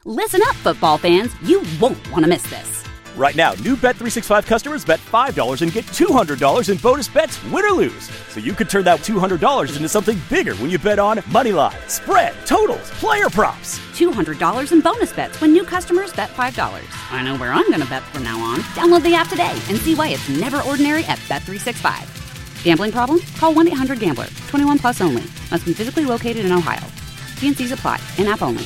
Listen up, football fans. You won't want to miss this. Right now, new Bet365 customers bet $5 and get $200 in bonus bets, win or lose. So you could turn that $200 into something bigger when you bet on moneyline, spread, totals, player props. $200 in bonus bets when new customers bet $5. I know where I'm going to bet from now on. Download the app today and see why it's never ordinary at Bet365. Gambling problem? Call 1-800-GAMBLER. 21 plus only. Must be physically located in Ohio. T&Cs apply. In-app only.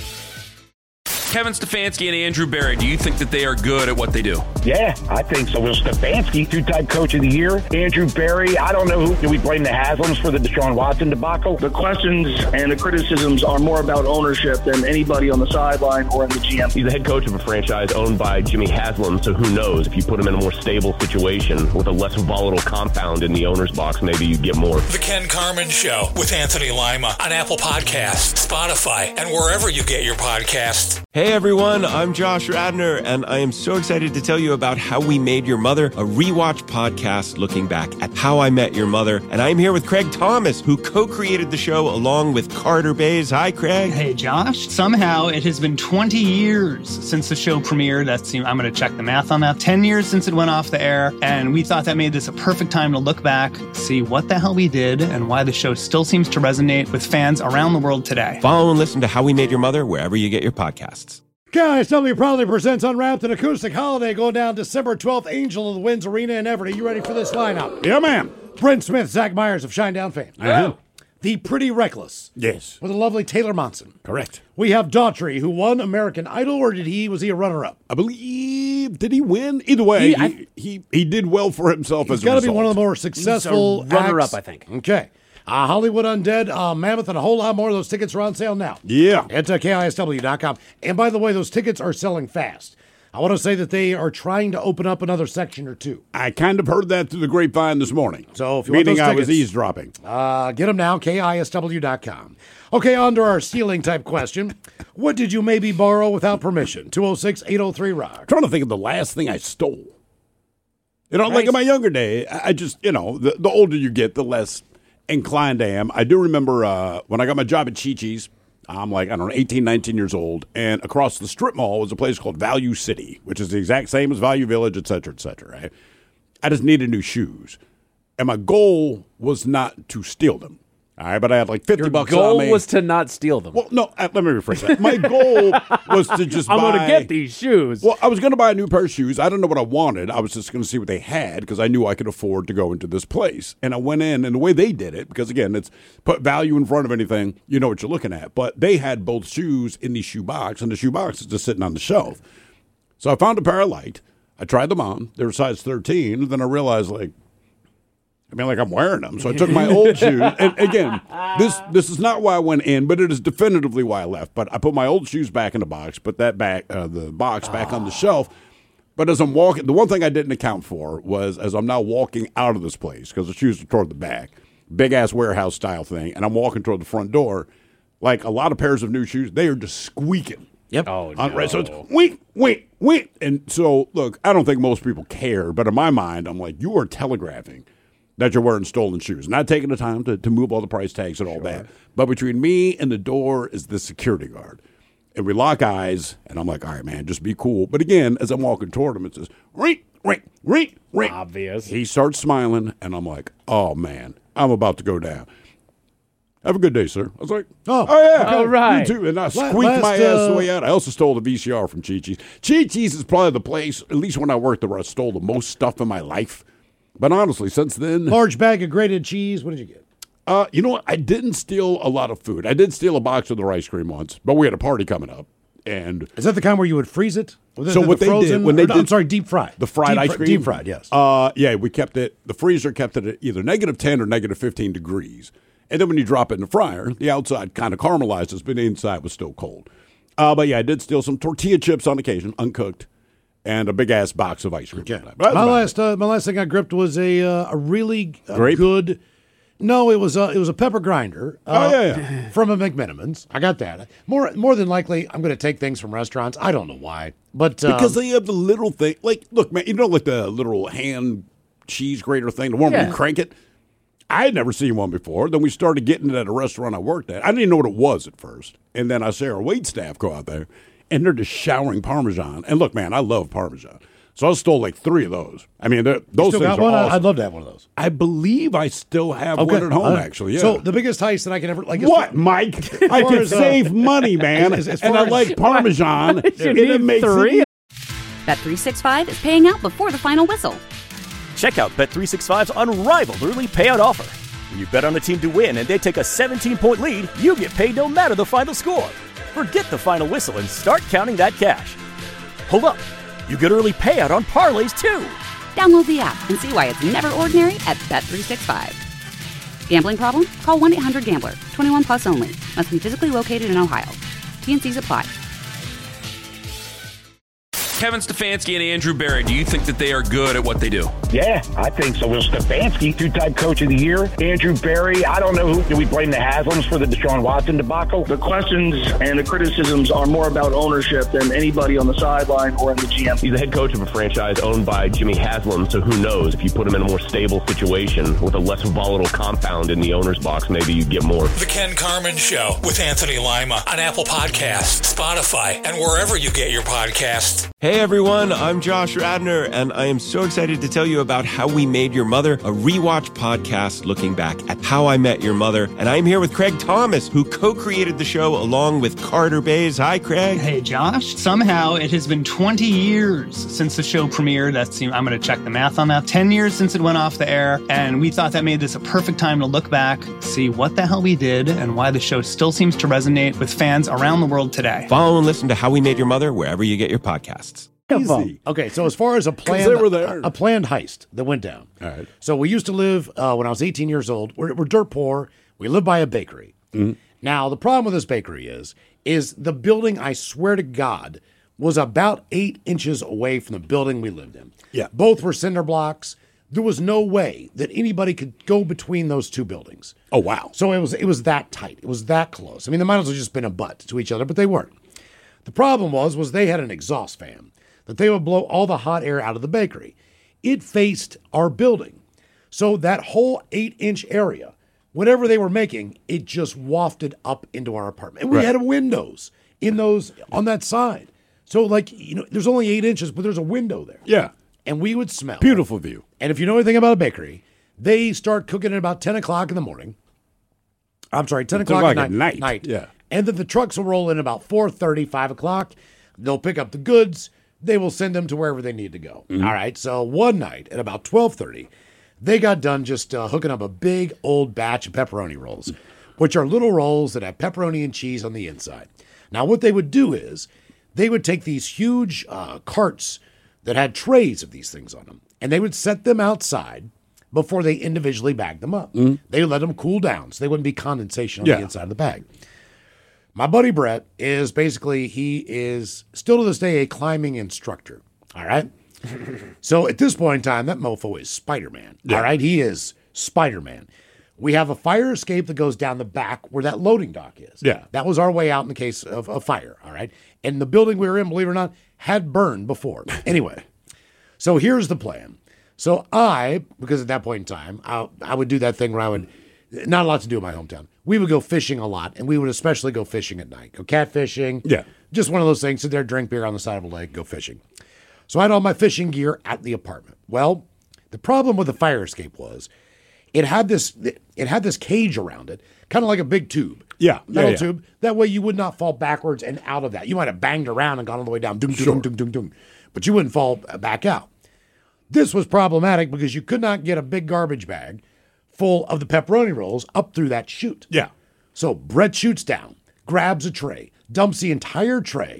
Kevin Stefanski and Andrew Berry, do you think that they are good at what they do? Yeah, I think so. Well, Stefanski, two-time coach of the year. Andrew Berry, I don't know who. Do we blame the Haslams for the Deshaun Watson debacle? The questions and the criticisms are more about ownership than anybody on the sideline or in the GM. He's the head coach of a franchise owned by Jimmy Haslam, so who knows? If you put him in a more stable situation with a less volatile compound in the owner's box, maybe you get more. The Ken Carman Show with Anthony Lima on Apple Podcasts, Spotify, and wherever you get your podcasts. Hey everyone, I'm Josh Radner, and I am so excited to tell you about How We Made Your Mother, a rewatch podcast looking back at How I Met Your Mother. And I'm here with Craig Thomas, who co-created the show along with Carter Bays. Hi, Craig. Hey, Josh. Somehow it has been 20 years since the show premiered. I'm going to check the math on that. 10 years since it went off the air, and we thought that made this a perfect time to look back, see what the hell we did, and why the show still seems to resonate with fans around the world today. Follow and listen to How We Made Your Mother wherever you get your podcasts. KISW proudly presents Unwrapped, an acoustic holiday going down December 12th, Angel of the Winds Arena in Everett. You ready for this lineup? Yeah, ma'am. Brent Smith, Zach Myers of Shinedown fame. Uh-huh. The Pretty Reckless. Yes. With the lovely Taylor Monson. Correct. We have Daughtry, who won American Idol, or was he a runner-up? I believe, did he win? Either way, he did well for himself as a result. He's got to be one of the more successful runner-up, I think. Okay. Hollywood Undead, Mammoth, and a whole lot more. Those tickets are on sale now. Yeah. At KISW.com. And by the way, those tickets are selling fast. I want to say that they are trying to open up another section or two. I kind of heard that through the grapevine this morning. So if you Meaning want those I tickets, was eavesdropping. Get them now, KISW.com. Okay, on to our stealing type question. What did you maybe borrow without permission? 206-803-ROCK. Trying to think of the last thing I stole. Like in my younger day, I just, the older you get, the less inclined I am. I do remember when I got my job at Chi-Chi's, I'm 18, 19 years old, and across the strip mall was a place called Value City, which is the exact same as Value Village, et cetera, right? I just needed new shoes. And my goal was not to steal them. All right, but I had $50 on me. Your goal was to not steal them. Well, no, let me rephrase that. My goal was to just I'm going to get these shoes. Well, I was going to buy a new pair of shoes. I didn't know what I wanted. I was just going to see what they had because I knew I could afford to go into this place. And I went in, and the way they did it, because, again, it's put value in front of anything, you know what you're looking at. But they had both shoes in the shoe box, and the shoe box is just sitting on the shelf. So I found a pair I liked. I tried them on. They were size 13. And then I realized, I'm wearing them. So I took my old shoes. And again, this is not why I went in, but it is definitively why I left. But I put my old shoes back in the box, put that back, the box back on the shelf. But as I'm walking, the one thing I didn't account for was as I'm now walking out of this place, because the shoes are toward the back, big-ass warehouse style thing, and I'm walking toward the front door, like a lot of pairs of new shoes, they are just squeaking. Yep. Oh, no. Right, so it's wait. And so, look, I don't think most people care, but in my mind, I'm like, you are telegraphing that you're wearing stolen shoes. Not taking the time to move all the price tags and all that. But between me and the door is the security guard. And we lock eyes, and I'm like, all right, man, just be cool. But again, as I'm walking toward him, it says, ring. Obvious. He starts smiling, and I'm like, oh, man, I'm about to go down. Have a good day, sir. I was like, oh yeah. Okay. All right. You too. And I squeaked my ass the way out. I also stole the VCR from Chi-Chi's. Chi-Chi's is probably the place, at least when I worked there, where I stole the most stuff in my life. But honestly, since then... Large bag of grated cheese. What did you get? You know what? I didn't steal a lot of food. I did steal a box of their ice cream once, but we had a party coming up. And is that the kind where you would freeze it? So what they did when they did... I'm sorry, deep fried. The fried ice cream? Deep fried, yes. Yeah, we kept it... The freezer kept it at either -10 or -15 degrees. And then when you drop it in the fryer, the outside kind of caramelizes, but the inside was still cold. But yeah, I did steal some tortilla chips on occasion, uncooked, and a big-ass box of ice cream. Okay. My last thing I gripped was a really good... No, it was a pepper grinder. From a McMenamins. I got that. More than likely, I'm going to take things from restaurants. I don't know why, but because they have the little thing. Like, look, man, you know, like the little hand cheese grater thing, the one where you crank it. I had never seen one before. Then we started getting it at a restaurant I worked at. I didn't even know what it was at first, and then I saw our wait staff go out there, and they're just showering Parmesan. And look, man, I love Parmesan. So I stole like 3 of those. I mean, those still things got are one? awesome. I'd love to have one of those. I believe I still have one at home, actually. Yeah. So the biggest heist that I can ever what, Mike? I can save money, man, and I like Parmesan. It makes 3? Bet365 is paying out before the final whistle. Check out Bet365's unrivaled early payout offer. When you bet on a team to win and they take a 17-point lead, you get paid no matter the final score. Forget the final whistle and start counting that cash. Hold up. You get early payout on parlays, too. Download the app and see why it's never ordinary at Bet365. Gambling problem? Call 1-800-GAMBLER. 21 plus only. Must be physically located in Ohio. T&Cs apply. Kevin Stefanski and Andrew Berry, do you think that they are good at what they do? Yeah, I think so. Will Stefanski, 2-time coach of the year. Andrew Berry, I don't know who. Do we blame the Haslams for the Deshaun Watson debacle? The questions and the criticisms are more about ownership than anybody on the sideline or in the GM. He's the head coach of a franchise owned by Jimmy Haslam, so who knows? If you put him in a more stable situation with a less volatile compound in the owner's box, maybe you get more. The Ken Carman Show with Anthony Lima on Apple Podcasts, Spotify, and wherever you get your podcasts. Hey everyone, I'm Josh Radner, and I am so excited to tell you about How We Made Your Mother, a rewatch podcast looking back at How I Met Your Mother. And I'm here with Craig Thomas, who co-created the show along with Carter Bays. Hi, Craig. Hey, Josh. Somehow it has been 20 years since the show premiered. I'm going to check the math on that. 10 years since it went off the air, and we thought that made this a perfect time to look back, see what the hell we did, and why the show still seems to resonate with fans around the world today. Follow and listen to How We Made Your Mother wherever you get your podcasts. Easy. Okay, so as far as a planned heist that went down. All right. So we used to live, when I was 18 years old, we're dirt poor. We lived by a bakery. Mm-hmm. Now, the problem with this bakery is the building, I swear to God, was about 8 inches away from the building we lived in. Yeah. Both were cinder blocks. There was no way that anybody could go between those two buildings. Oh, wow. So it was that tight. It was that close. I mean, they might as well just been a butt to each other, but they weren't. The problem was they had an exhaust fan that they would blow all the hot air out of the bakery. It faced our building. So that whole 8-inch area, whatever they were making, it just wafted up into our apartment. And we had windows on that side. So there's only 8 inches, but there's a window there. Yeah. And we would smell. Beautiful view. And if you know anything about a bakery, they start cooking at about 10 o'clock in the morning. I'm sorry, 10 o'clock at night. Yeah. And then the trucks will roll in about 4:30, 5 o'clock. They'll pick up the goods. They will send them to wherever they need to go. Mm-hmm. All right. So one night at about 12:30, they got done just hooking up a big old batch of pepperoni rolls, which are little rolls that have pepperoni and cheese on the inside. Now, what they would do is they would take these huge carts that had trays of these things on them, and they would set them outside before they individually bagged them up. Mm-hmm. They would let them cool down so they wouldn't be condensation on the inside of the bag. My buddy Brett is he is still to this day a climbing instructor. All right. So at this point in time, that mofo is Spider-Man. Yeah. All right. He is Spider-Man. We have a fire escape that goes down the back where that loading dock is. Yeah. That was our way out in the case of a fire. All right. And the building we were in, believe it or not, had burned before. Anyway, so here's the plan. So because at that point in time, I would do that thing where I would, not a lot to do in my hometown. We would go fishing a lot, and we would especially go fishing at night. Go catfishing. Yeah. Just one of those things. Sit there, drink beer on the side of a lake, go fishing. So I had all my fishing gear at the apartment. Well, the problem with the fire escape was it had this cage around it, kind of like a big tube. Yeah. Metal tube. That way you would not fall backwards and out of that. You might have banged around and gone all the way down, but you wouldn't fall back out. This was problematic because you could not get a big garbage bag full of the pepperoni rolls up through that chute. Yeah. So Brett shoots down, grabs a tray, dumps the entire tray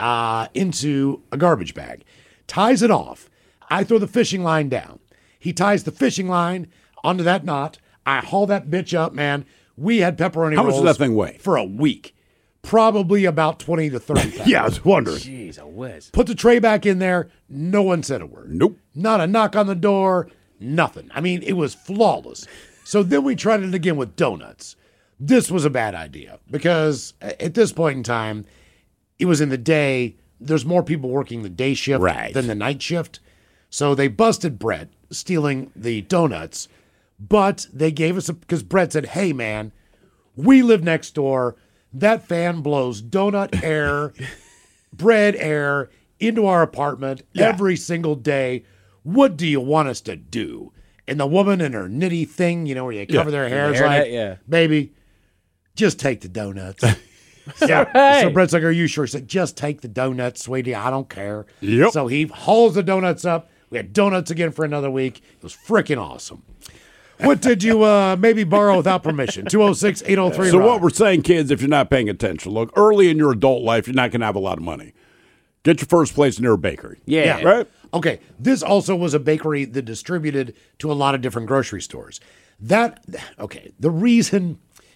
into a garbage bag, ties it off. I throw the fishing line down. He ties the fishing line onto that knot. I haul that bitch up, man. We had pepperoni rolls. How much does that thing weigh? For a week. Probably about 20 to 30 pounds. Yeah, I was wondering. Jeez, a whiz. Put the tray back in there. No one said a word. Nope. Not a knock on the door. Nothing. I mean, it was flawless. So then we tried it again with donuts. This was a bad idea because at this point in time, it was in the day. There's more people working the day shift than the night shift. So they busted Brett stealing the donuts, but they gave us because Brett said, hey, man, we live next door. That fan blows donut air bread air into our apartment every single day. What do you want us to do? And the woman in her nitty thing, you know, where you cover their hair, is like, baby, just take the donuts. So Brett's like, are you sure? He said, just take the donuts, sweetie. I don't care. Yep. So he hauls the donuts up. We had donuts again for another week. It was freaking awesome. What did you maybe borrow without permission? 206-803. So what we're saying, kids, if you're not paying attention, look, early in your adult life, you're not going to have a lot of money. Get your first place near a bakery. Yeah. Right? Okay. This also was a bakery that distributed to a lot of different grocery stores. The reason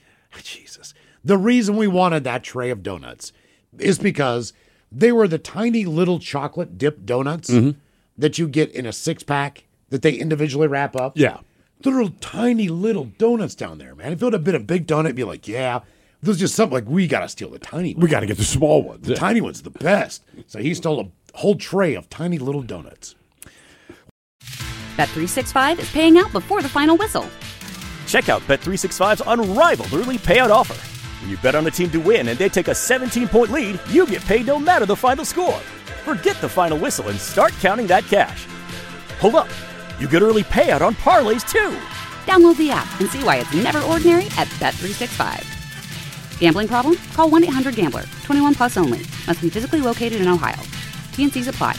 we wanted that tray of donuts is because they were the tiny little chocolate dipped donuts that you get in a 6-pack that they individually wrap up. Yeah. The little tiny little donuts down there, man. If it would have been a big donut, it'd be like, yeah. If there's just something like, we got to steal the tiny ones. We got to get the small ones. The tiny one's the best. So he stole a whole tray of tiny little donuts. Bet365 is paying out before the final whistle. Check out Bet365's unrivaled early payout offer. When you bet on a team to win and they take a 17-point lead, you get paid no matter the final score. Forget the final whistle and start counting that cash. Hold up. You get early payout on parlays, too. Download the app and see why it's never ordinary at Bet365. Gambling problem? Call 1-800-GAMBLER. 21 plus only. Must be physically located in Ohio. T&Cs apply.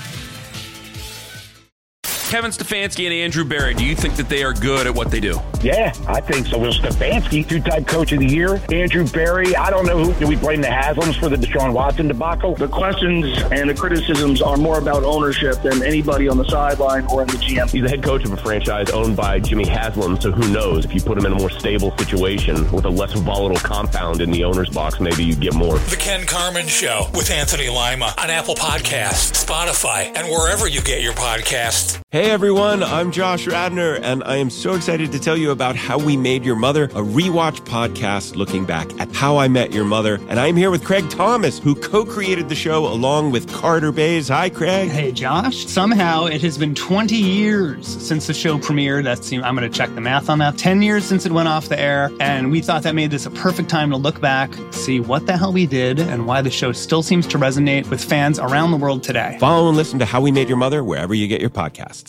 Kevin Stefanski and Andrew Berry, do you think that they are good at what they do? Yeah, I think so. Will Stefanski, two-time coach of the year. Andrew Berry, I don't know who. Do we blame the Haslams for the Deshaun Watson debacle? The questions and the criticisms are more about ownership than anybody on the sideline or in the GM. He's the head coach of a franchise owned by Jimmy Haslam, so who knows? If you put him in a more stable situation with a less volatile compound in the owner's box, maybe you get more. The Ken Carman Show with Anthony Lima on Apple Podcasts, Spotify, and wherever you get your podcasts. Hey everyone, I'm Josh Radner, and I am so excited to tell you about How We Made Your Mother, a rewatch podcast looking back at How I Met Your Mother. And I'm here with Craig Thomas, who co-created the show along with Carter Bays. Hi, Craig. Hey, Josh. Somehow it has been 20 years since the show premiered. I'm going to check the math on that. 10 years since it went off the air, and we thought that made this a perfect time to look back, see what the hell we did, and why the show still seems to resonate with fans around the world today. Follow and listen to How We Made Your Mother wherever you get your podcasts.